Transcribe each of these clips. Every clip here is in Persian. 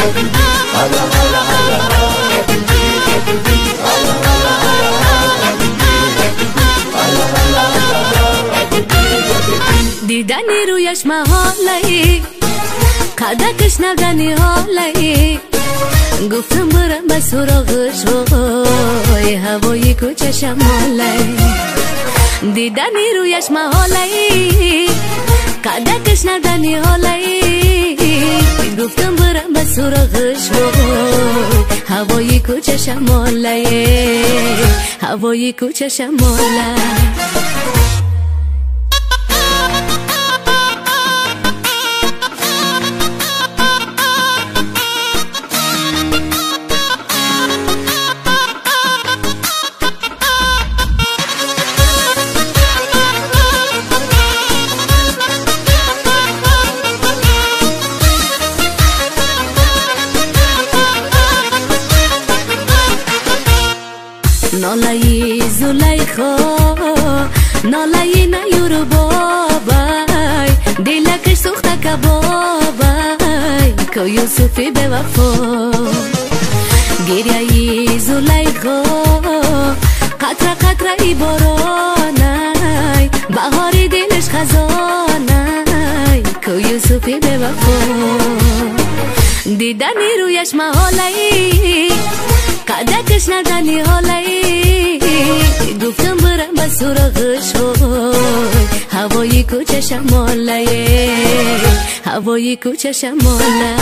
دیدنی رویش محاله، قدکش ندنی حاله، گفتم برم به سراغش وای هوای کوچه شماله. دیدنی رویش محاله، قدکش ندنی حاله، گفتم برم به سراغش وای هوای کوچه شماله، هوای کوچه شماله. نالای زلیخا نالای نیورو بابای دلکش سوخته کبابای که یوسفی به وفا. گریه زلیخا قطره قطره بارانای بهار دلش خزانای که یوسفی به وفا. دیدنی رویش محاله، قدکش ندنی حاله، گفتم برم به سراغش وای هوای کوچه شماله، هوای کوچه شماله.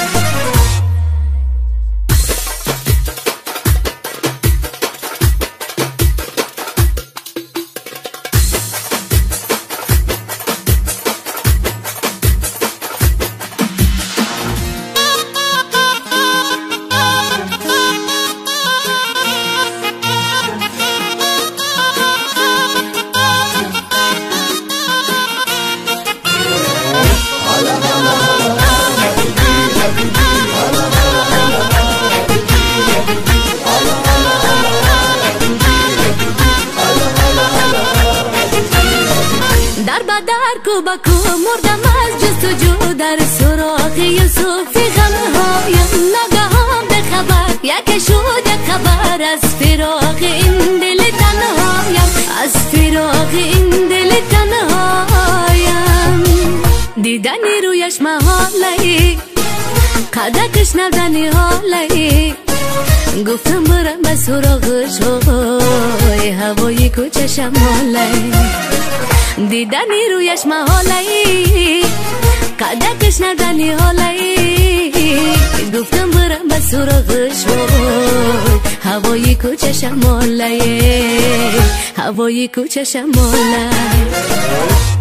بکو مردم از جستجو در سراغ یوسف غمهایم. ناگهان به خبر یک شد خبر از فراق این دل تنهایم، از فراق این دل تنهایم. دیدنی رویش محاله، قدکش ندنی حاله، گفتم برم به سراغش وای هوای کوچه شماله. دیدنی رویش محاله، قدکش ندنی حاله، گفتم برم به سراغش وای هوای کوچه شماله، هوای کوچه شماله.